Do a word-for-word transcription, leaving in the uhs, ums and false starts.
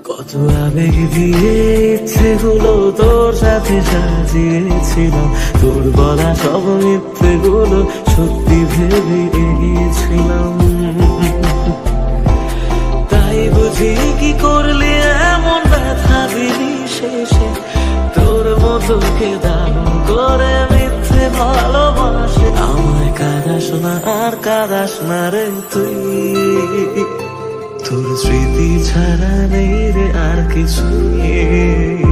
কত আবেগ দিয়ে ইচ্ছে গুলো তোর সাথে সাজিয়েছিলাম, তোর বলা সব মিথ্যে গুলো সত্যি ভেবে এগিয়েছিলাম। তাই বুঝি কি করলি এমন ব্যথা দিলি শেষে, তোর মতো কে দাম করে মিথ্যে ভালোবাসে। আমায় কাঁদাস না আর কাঁদাস না রে তুই, তোর স্মৃতি ছাড়া নেই রে আর কিছু।